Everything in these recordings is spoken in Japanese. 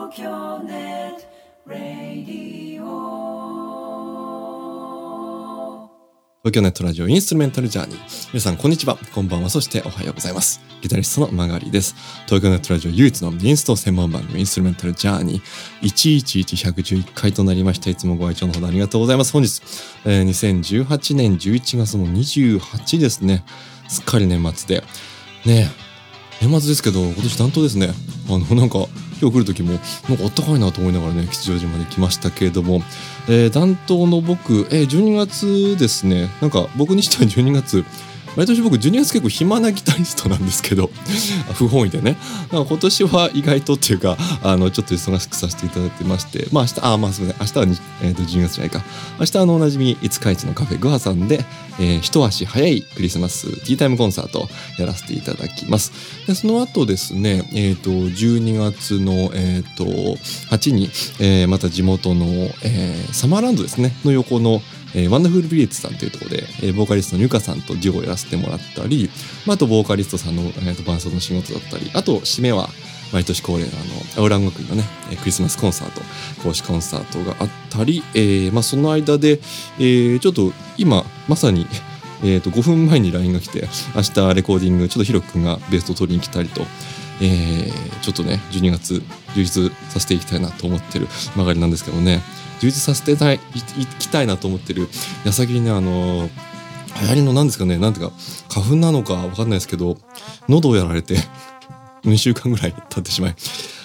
東京ネットラジオ東京ネットラジオインストゥルメンタルジャーニー。皆さんこんにちは、こんばんは、そしておはようございます。ギタリストのマガリです。東京ネットラジオ唯一のインスト専門番組インストゥルメンタルジャーニー111111回となりました。いつもご愛聴のほどありがとうございます。本日、2018年11月の28ですね。すっかり年末でねえ、年末ですけど今年担当ですね。なんか今日来る時もなんかあったかいなと思いながらね、吉祥寺まで来ましたけれども、担当の僕、12月ですね。なんか僕にしては12月、毎年僕12月結構暇なギタリストなんですけど不本意でね、なんか今年は意外とっていうかちょっと忙しくさせていただいてまして、明日すみません、明日は12月じゃないか、明日おなじみ五日市のカフェグハさんで、一足早いクリスマスティータイムコンサートをやらせていただきます。でその後ですね、12月の、8に、また地元の、サマーランドですねの横のワンダフルビレッジさんというところで、ボーカリストのゆかさんとデュオをやらせてもらったり、あとボーカリストさんの、伴奏の仕事だったり、あと締めは毎年恒例の青蘭学院のねクリスマスコンサート、公式コンサートがあったり、その間で、ちょっと今まさに、5分前に LINE が来て、明日レコーディングちょっとヒロくんがベースを取りに来たりと、ちょっとね12月充実させていきたいなと思ってる曲がりなんですけどね、充実させていきたいなと思ってる矢先にね、流行りのなんですかね、なんていうか花粉なのかわかんないですけど、喉をやられて2週間ぐらい経ってしまい、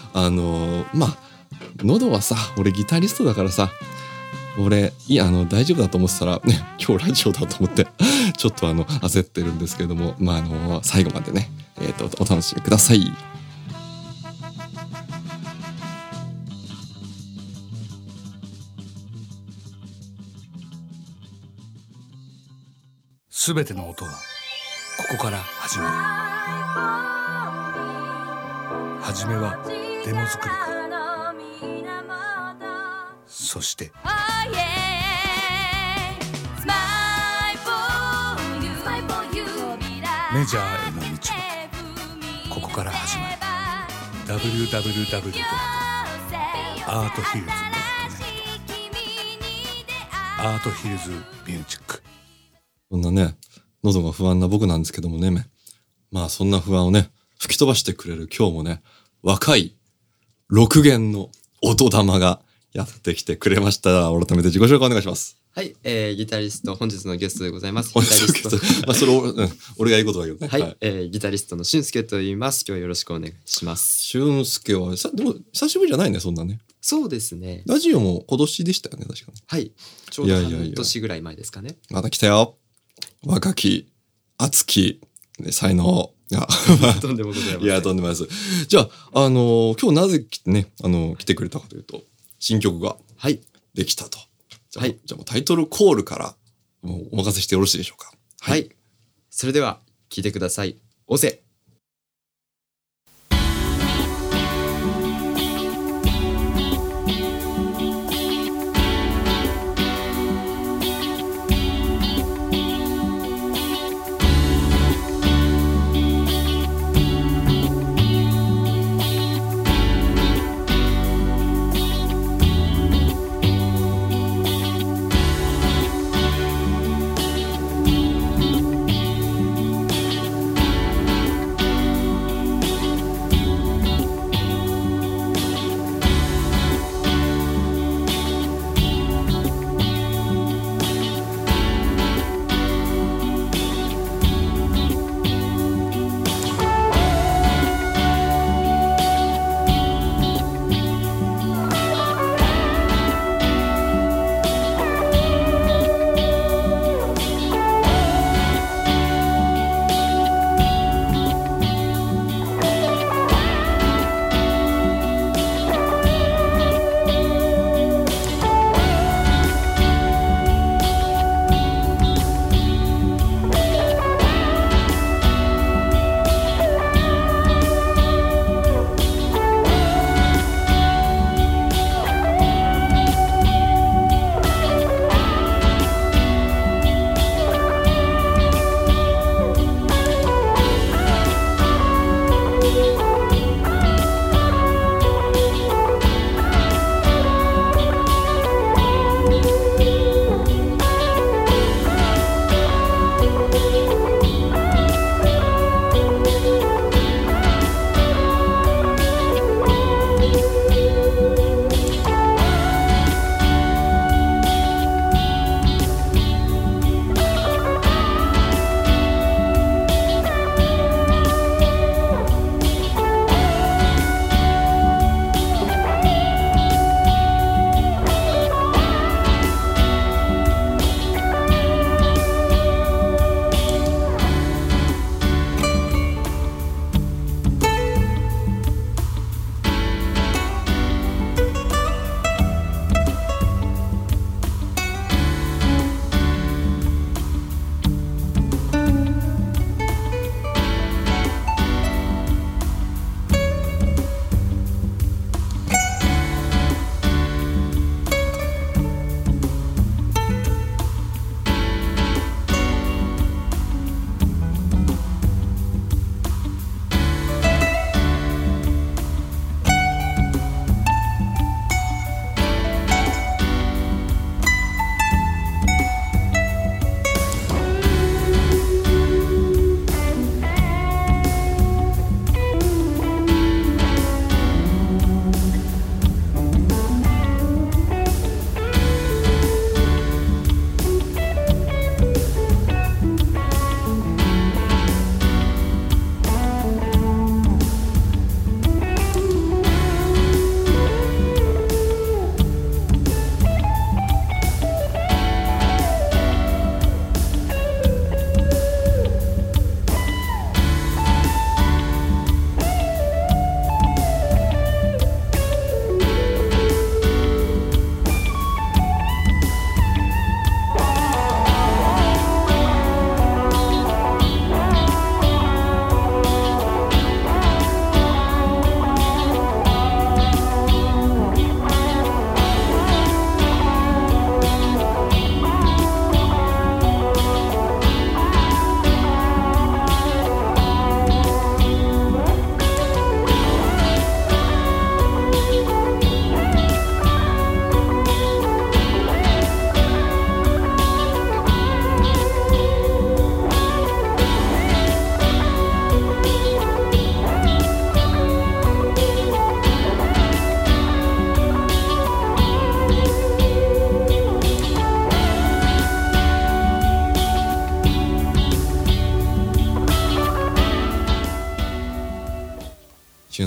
喉はさ、俺ギタリストだからさ、俺大丈夫だと思ってたらね、今日ラジオだと思ってちょっと焦ってるんですけども、最後までね、お楽しみください。 すべての音はここから始まる。はじめはデモ作りから、そしてメジャーへの道はここから始まる。 www.arthills.net アートヒルズミュージック。 そんなね、喉が不安な僕なんですけどもね、そんな不安をね吹き飛ばしてくれる今日もね、若い6弦の音玉がやってきてくれました。改めて自己紹介お願いします。 はい、ギタリスト、本日のゲストでございます。 本日のゲストそれ俺が言うことだけどね。 はい、ギタリストの俊介と言います。今日はよろしくお願いします。 俊介はでも久しぶりじゃないね、そんなね。 そうですね。 ラジオも今年でしたよね、確かに。 はい、ちょうど半年ぐらい前ですかね。 また来たよ、若き熱き才能がとんでもございません。 いや、とんでもないです。じゃあ今日なぜね来てくれたかというと、新曲ができたと。じゃあもうタイトルコールからもうお任せしてよろしいでしょうか。 はい、それでは聞いてください。オセ。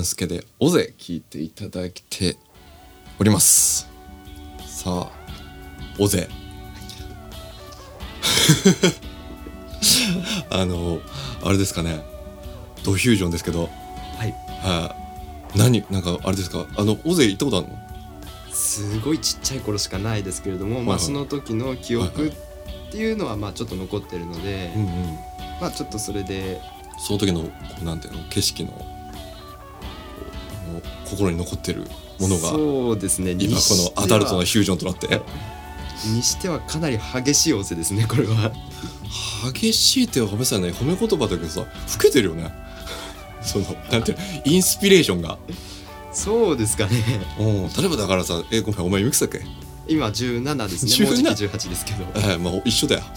すけで尾瀬聞いていただいております。さあ尾瀬あれですかね、ドフュージョンですけど、 はいなんかあれですか、尾瀬行ったことあるの？ すごいちっちゃい頃しかないですけれども、まあその時の記憶っていうのはまあちょっと残ってるので、まあちょっとそれでその時のなんていうの、景色の心に残ってるものが、 そうですね、 今このアダルトなフュージョンとなってにしてはかなり激しい尾瀬ですね、これは。 激しいってごめんなさいね、褒め言葉だけどさ、老けてるよねそのなんていうの、インスピレーションが。 そうですかね。 例えばだからさ、ごめん、お前いくつだっけ？ 今17ですね。 17 もうじき18ですけど。 まあ一緒だよ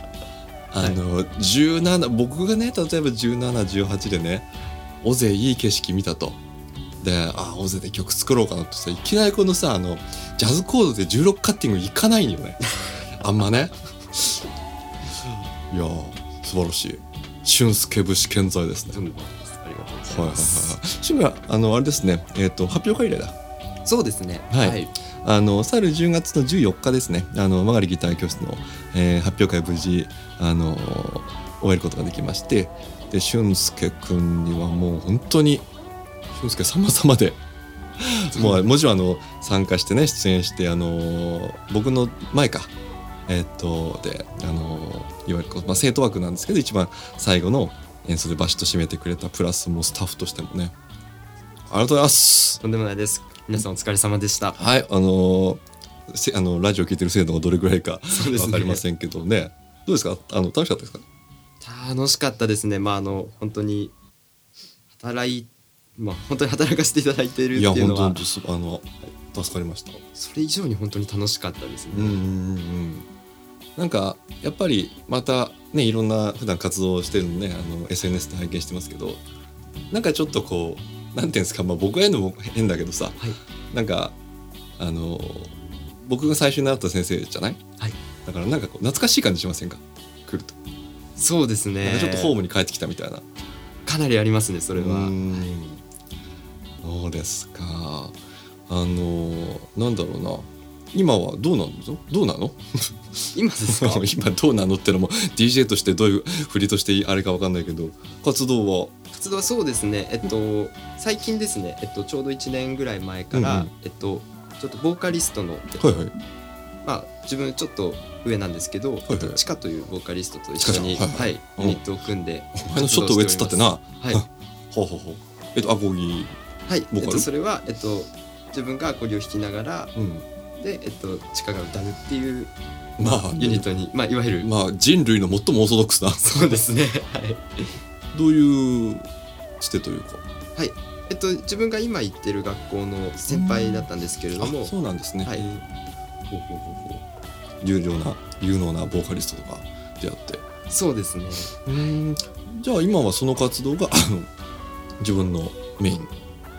17、僕がね、例えば17、18でね、尾瀬いい景色見たと。で、尾瀬で曲作ろうかなとさ、いきなりこのさ、ジャズコードで16カッティングいかないんよねあんまね。いやー、素晴らしい。俊介節健在ですね。 ありがとうございます。 趣味はあれですね、発表会以来だ。 そうですね。 はい。去る10月の14日ですね、曲がりギター教室の、発表会無事終えることができまして、で俊介くんにはもう本当に俊介様々でもちろん参加してね、出演して、僕の前かでいわゆる、生徒枠なんですけど、一番最後の演奏でバシッと締めてくれた、プラスもうスタッフとしてもね、ありがとうございます。 とんでもないです。皆さんお疲れ様でした。 はい、ラジオ聞いてる生徒がどれぐらいか分かりませんけどね。どうですか？楽しかったですか？ 楽しかったですね。本当に本当に働かせていただいているっていうのは、 いや本当助かりました。 それ以上に本当に楽しかったですね。 なんかやっぱりまたね、いろんな普段活動してるのね、SNS で拝見してますけど、なんかちょっとこう、なんていうんですか、僕が言うのも変だけどさ、はい、なんか僕が最初に習った先生じゃない？はい、だからなんかこう懐かしい感じしませんか？来ると。 そうですね。 なんかちょっとホームに帰ってきたみたいな。 かなりありますね、それは。 そうですか。なんだろうな。今はどうなの？ 今ですか？ 今どうなのってのも DJ としてどういう振りとしてあれか分かんないけど、活動はそうですね、最近ですね、ちょうど1年ぐらい前から、ちょっとボーカリストの、自分ちょっと上なんですけど、チカというボーカリストと一緒にユニットを組んで、 お前のちょっと上っつったってな。ほうアコギ、 それは自分がアコギを弾きながら、でチカが歌うっていうユニットに、いわゆる人類の最もオーソドックスな。 そうですね。 どういうつてというか。 自分が今行ってる学校の先輩だったんですけれども。 そうなんですね。有能なボーカリストとか出会って。そうですね。じゃあ今はその活動が自分のメイン。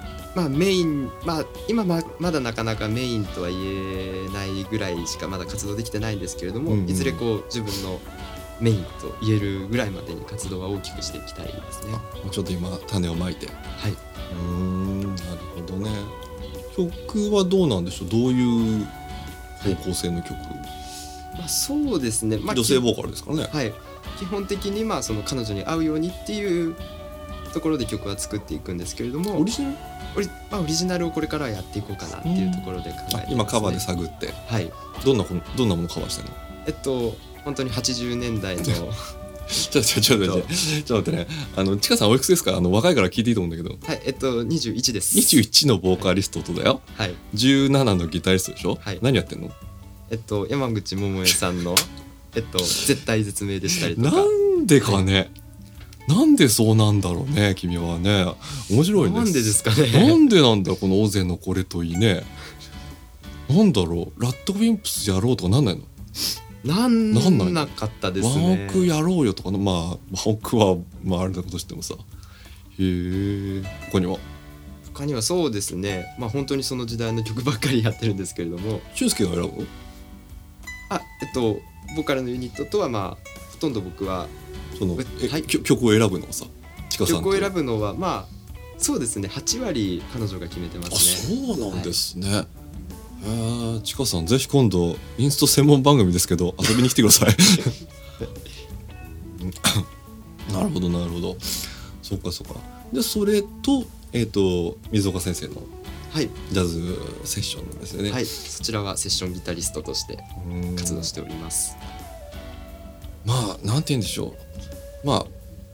今まだなかなかメインとは言えないぐらいしかまだ活動できてないんですけれども、いずれこう自分のメインと言えるぐらいまでに活動は大きくしていきたいですね。 ちょっと今種をまいて。なるほどね。曲はどうなんでしょう？どういう方向性の曲？ そうですね、 女性ボーカルですからね。 基本的にその彼女に合うようにっていうところで曲は作っていくんですけれども、 オリジナルをこれからやっていこうかなっていうところで考えてますね。 今カバーで探って、どんなものカバーしてるの？ 本当に80年代のちょっと待ってね。ちかさんおいくつですか？若いから聞いていいと思うんだけど。 21です。 21のボーカリストとだよ。17のギタリストでしょ。何やってんの？ 山口百恵さんの絶対絶命でしたりとか。 なんでかね。なんでそうなんだろうね、君はね。面白いね。 なんでですかね。 なんでなんだこの尾瀬のこれといいね。なんだろう、ラッドウィンプスやろうとかなんないの？ なんなかったですね。 ワンオクやろうよとか、ワンオクはあれだことしてもさ。他にはそうですね。本当にその時代の曲ばっかりやってるんですけれども。 俊介が選ぶの？ ボーカルのユニットとはほとんど僕は曲を選ぶのはさ、 曲を選ぶのはそうですね、8割彼女が決めてますね。 そうなんですね。ちかさんぜひ今度インスト専門番組ですけど遊びに来てくださいなるほどなるほど。そうかそうか。でそれと水岡先生のはい、 ジャズセッションなんですよね。 はい、そちらはセッションギタリストとして活動しております。 まあなんて言うんでしょう、まあ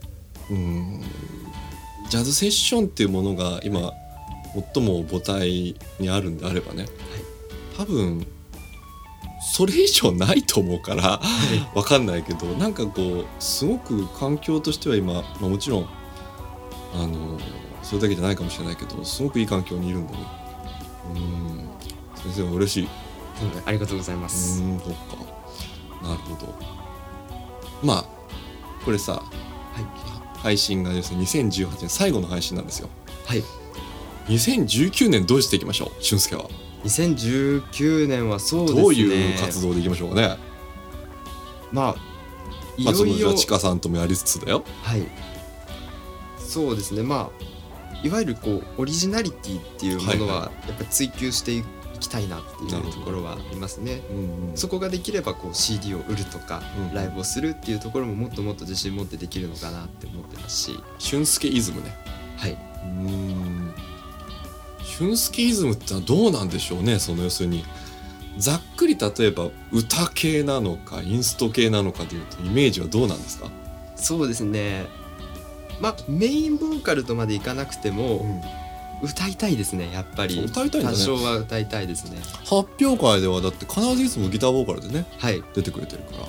ジャズセッションっていうものが今最も母体にあるんであればね、多分それ以上ないと思うからわかんないけど、なんかこうすごく環境としては今、もちろんそれだけじゃないかもしれないけどすごくいい環境にいるんだね。先生は嬉しい。 ありがとうございます。 そっか、なるほど。まあこれさ、配信がですね2018年最後の配信なんですよ。 はい。 2019年どうしていきましょう、俊介は。 2019年はそうですね、 どういう活動でいきましょうかね。 まあいよいよそのちかさんともやりつつだよ。 はい、そうですね、まあいわゆるこうオリジナリティっていうものはやっぱり追求していきたいなっていうところはありますね。そこができればこう CD を売るとか、ライブをするっていうところももっともっと自信持ってできるのかなって思ってますし。 俊介イズムね。 はい。 俊介イズムってのはどうなんでしょうね。その要するにざっくり例えば歌系なのかインスト系なのかでいうとイメージはどうなんですか。 そうですね、まあメインボーカルとまでいかなくても、歌いたいですね。やっぱり歌いたいんだね。 多少は歌いたいですね。 発表会ではだって必ずいつもギターボーカルでね、出てくれてるから。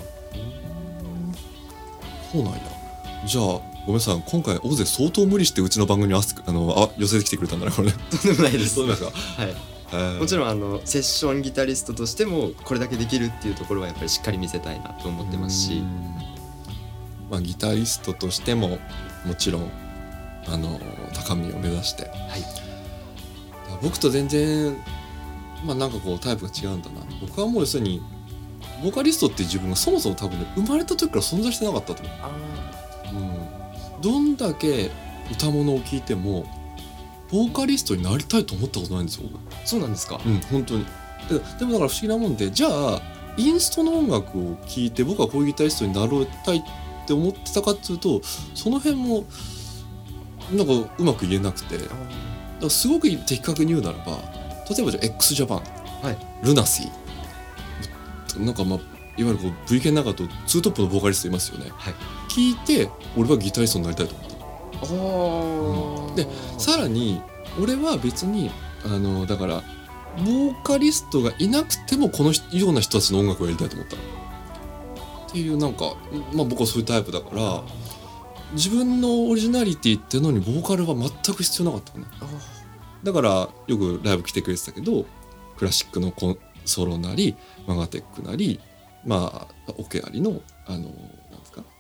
そうなんや。じゃあごめんなさい、今回大勢相当無理してうちの番組に寄せてきてくれたんだねこれね。 とんでもないです。 そうですか。 はい。もちろんセッションギタリストとしてもこれだけできるっていうところはやっぱりしっかり見せたいなと思ってますし、 まあギタリストとしてももちろん高みを目指して、僕と全然なんかこうタイプが違うんだな。僕はもう要するにボーカリストっていう自分がそもそも多分ね生まれた時から存在してなかったと思う。どんだけ歌物を聴いてもボーカリストになりたいと思ったことないんですよ。 そうなんですか。 本当に。でもだから不思議なもんで、じゃあインストの音楽を聴いて僕はこういうギタリストになりたいって思ってたかっていうと、その辺もなんかうまく言えなくて、だからすごく的確に言うならば、例えばじゃあ x ジャパン、ルナシー、なんかいわゆるこう V 系の中とツートップのボーカリストいますよね。聞いて俺はギタリストになりたいと思った。でさらに俺は別にだからボーカリストがいなくてもこのような人たちの音楽をやりたいと思ったっていう、なんか僕はそういうタイプだから、自分のオリジナリティってのにボーカルは全く必要なかったね。だからよくライブ来てくれてたけど、クラシックのソロなりマガテックなりオケありのなんですか、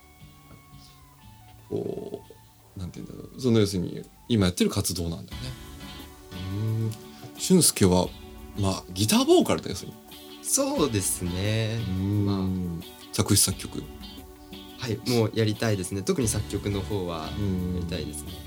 こうなんていうんだろう、その要するに今やってる活動なんだよね。俊介はギターボーカルだよ。 そうですね。 作詞作曲、 もうやりたいですね。特に作曲の方はやりたいですね。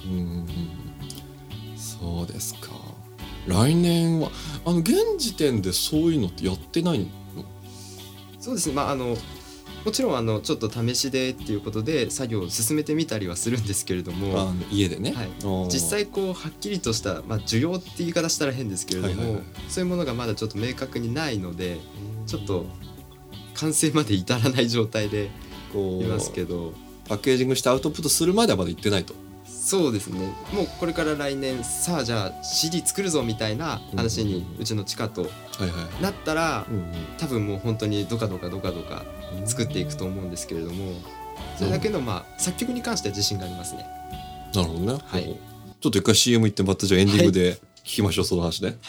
そうですか。来年は現時点でそういうのってやってないの？ そうですね。もちろんちょっと試しでっていうことで作業を進めてみたりはするんですけれども、 家でね、 実際こうはっきりとした、需要って言い方したら変ですけれども、そういうものがまだちょっと明確にないので、ちょっと完成まで至らない状態でいますけど、 パッケージングしてアウトプットするまではまだ行ってないと。 そうですね。もうこれから来年さあじゃあ CD 作るぞみたいな話にうちのチカとなったら、多分もう本当にどかどか作っていくと思うんですけれども、それだけの作曲に関しては自信がありますね。 なるほどね。ちょっと一回 CM 行ってまたじゃあエンディングで聞きましょう、その話ね。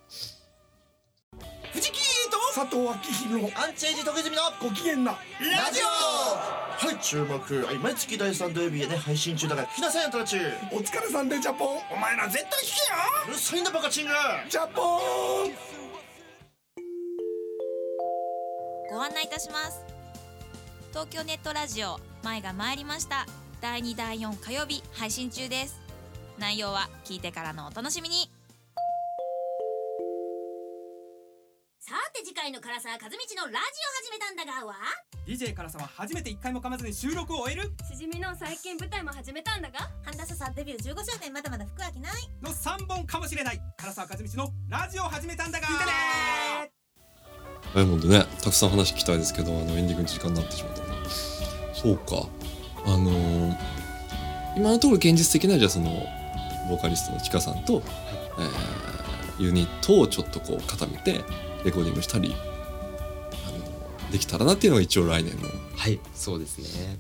藤木と佐藤明宏のアンチエイジ徳泉のご機嫌なラジオ。注目、毎月第3土曜日へね配信中だから聞きなさいよトラチュー。お疲れさんでジャポン。お前ら絶対聞けよ。うるさいんだバカチンがジャポン。 ご案内いたします。東京ネットラジオ前が参りました。第2第4火曜日配信中です。 内容は聞いてからのお楽しみに。 さて次回の唐沢和道のラジオ始めたんだがは DJ 唐沢初めて1回も噛まずに収録を終えるしじみの最近舞台も始めたんだが半田さデビュー15周年まだまだ服飽きないの3本かもしれない唐沢和道のラジオ始めたんだが聞いてねダイヤモンドね、たくさん話聞きたいですけど、エンディングの時間になってしまったので。そうか。今のところ現実的なじゃあそのボーカリストのちかさんと、ユニットをちょっとこう固めてレコーディングしたりできたらなっていうのが一応来年の。 はいそうですね、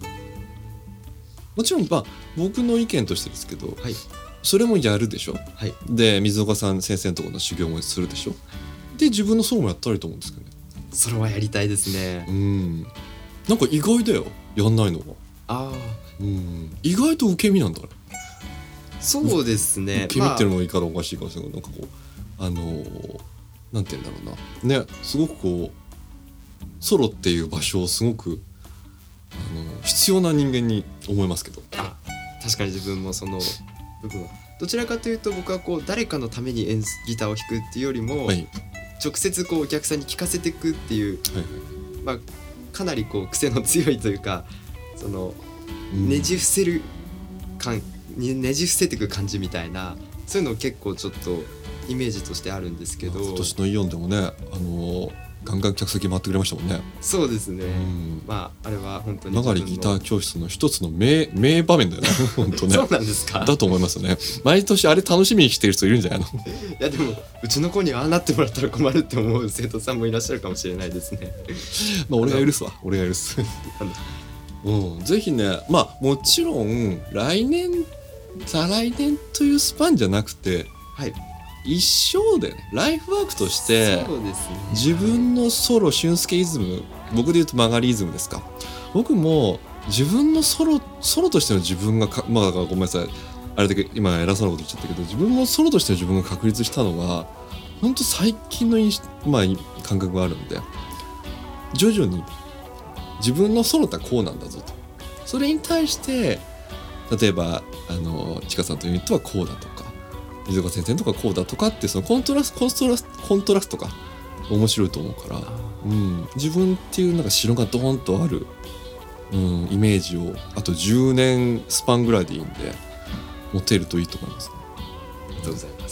もちろん僕の意見としてですけど、 はい、 それもやるでしょ、 はい、 で水岡さん先生のところの修行もするでしょ、で自分のソロもやったらいいと思うんですけどね。 それはやりたいですね。 なんか意外だよ、やんないのは。意外と受け身なんだね。 そうですね。 受け身っていうのもいいからおかしいかもしれないけど、なんかこうなんて言うんだろうなね、すごくこうソロっていう場所をすごく必要な人間に思いますけど。 確かに自分もその部分はどちらかというと、僕はこう誰かのためにギターを弾くっていうよりも、はい、直接こうお客さんに聴かせていくっていう、はい、かなりこう癖の強いというか、そのねじ伏せる感、ねじ伏せていく感じみたいな、そういうの結構ちょっとイメージとしてあるんですけど、 今年のイオンでもね、ガンガン客席回ってくれましたもんね。 そうですね、あれは本当に曲がりギター教室の一つの名場面だよね本当ね。 そうなんですか。 だと思いますね。毎年あれ楽しみにしてる人いるんじゃないのいやでもうちの子にああなってもらったら困るって思う生徒さんもいらっしゃるかもしれないですね俺が許すわ、俺が許すぜひね、もちろん来年再来年というスパンじゃなくて、はい、一生でね、ライフワークとして、 そうですね、 自分のソロ俊介イズム、僕で言うと曲がりイズムですか。僕も自分のソロとしての自分がだからごめんなさい、あれだけ今偉そうなこと言っちゃったけど、自分のソロとしての自分が確立したのは本当最近の感覚があるんで、徐々に自分のソロってこうなんだぞと、それに対して例えばちかさんとユニットはこうだとか、水岡先生とかこうだとかって、そのコントラストが面白いと思うから、自分っていうなんか城がドーンとある、イメージをあと10年スパンぐらいでいいんで持てるといいと思いますね。 ありがとうございます。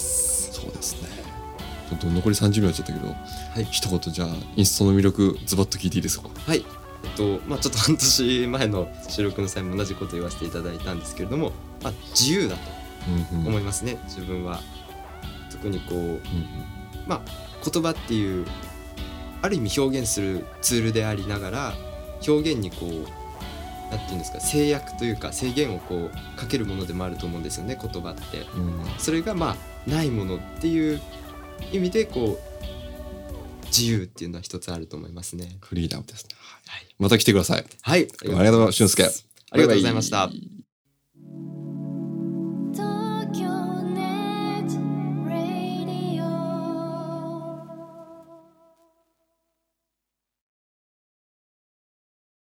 そうですね。ちょっと残り30秒になっちゃったけど、はい、一言じゃあインストの魅力ズバッと聞いていいですか。 はい、ちょっと半年前の収録の際も同じこと言わせていただいたんですけれども、自由だと思いますね、自分は。特にこう、言葉っていうある意味表現するツールでありながら、表現にこうなんていうんですか、制約というか制限をこうかけるものでもあると思うんですよね、言葉って。それがないものっていう意味でこう自由っていうのは一つあると思いますね。 フリーダムですね。はい、また来てください。 はい、 ありがとうございます。俊介。 ありがとうございました。